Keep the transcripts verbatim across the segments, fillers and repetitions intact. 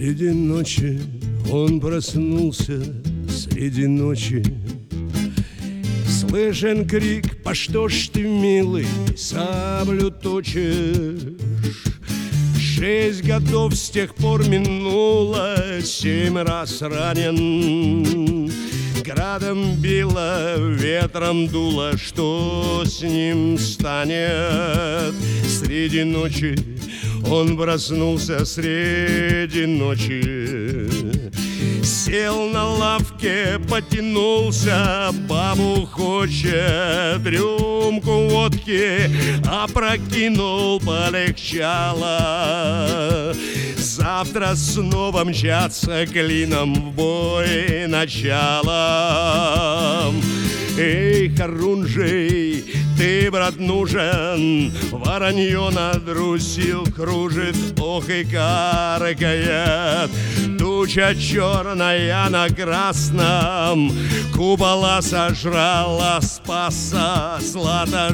Среди ночи он проснулся, среди ночи слышен крик: по что ж ты, милый, саблю точишь? Шесть годов с тех пор минуло, семь раз ранен. Градом било, ветром дуло, что с ним станет? Среди ночи он проснулся, среди ночи сел на лавке, потянулся, бабу хочет, рюмку водки опрокинул, полегчало. Завтра снова мчаться клином в бой началом. Эй, Харунжий, ты, брат, нужен, воронье над Русью кружит, ох и каркает. Туча черная на красном, купола сожрала, спаса злато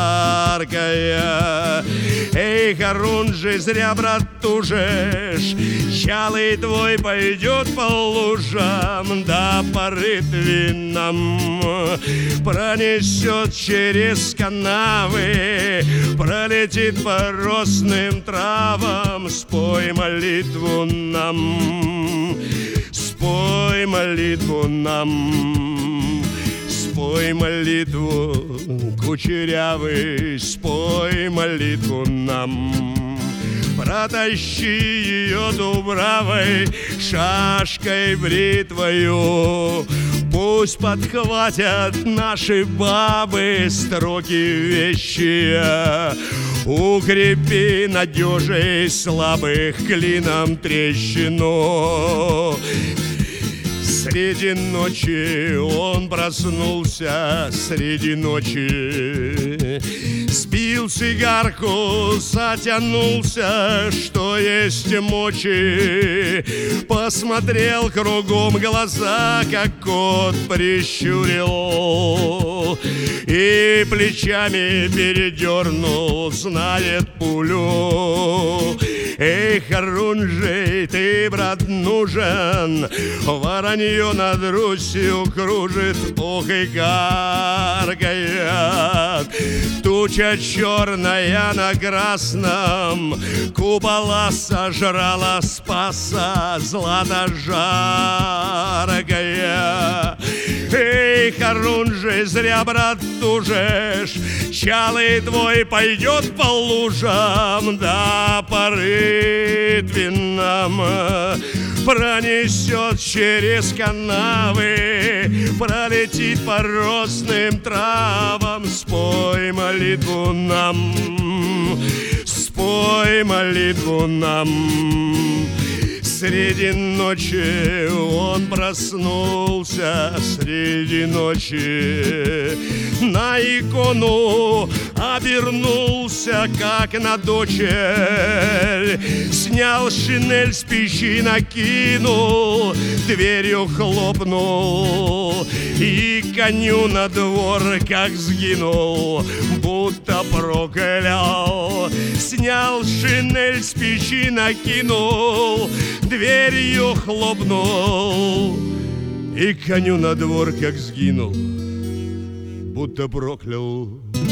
жаркое. Эй, Харунжий, зря, брат, тужишь, чалый твой пойдет по лужам, да по рытвинам пронесет через канавы, пролетит по росным травам. Спой молитву нам, спой молитву нам, спой молитву, кучерявый, спой молитву нам. Протащи ее дубравой, шашкой бритвою, пусть подхватят наши бабы строки вещие. Укрепи надежей слабых клином трещину. Среди ночи он проснулся, среди ночи спил сигарку, затянулся, что есть мочи. Посмотрел кругом, глаза как кот прищурил и плечами передернул, знает пулю. Эй, Харунжий, ты, брат, нужен, воронье над Русью кружит, ох и каркает. Туча черная на красном, купола сожрала, спаса злато жаркое. Эй, Харунжий, зря, брат, тужишь, чалый твой пойдет по лужам, да по рытвинам пронесет через канавы, пролетит по росным травам. Спой молитву нам, спой молитву нам. Среди ночи он проснулся, среди ночи на икону обернулся, как на дочерь. Снял шинель с печи, накинул, дверью хлопнул и коню на двор как сгинул, будто проклял. Снял шинель с печи, накинул, дверью хлопнул и коню на двор как сгинул, будто проклял.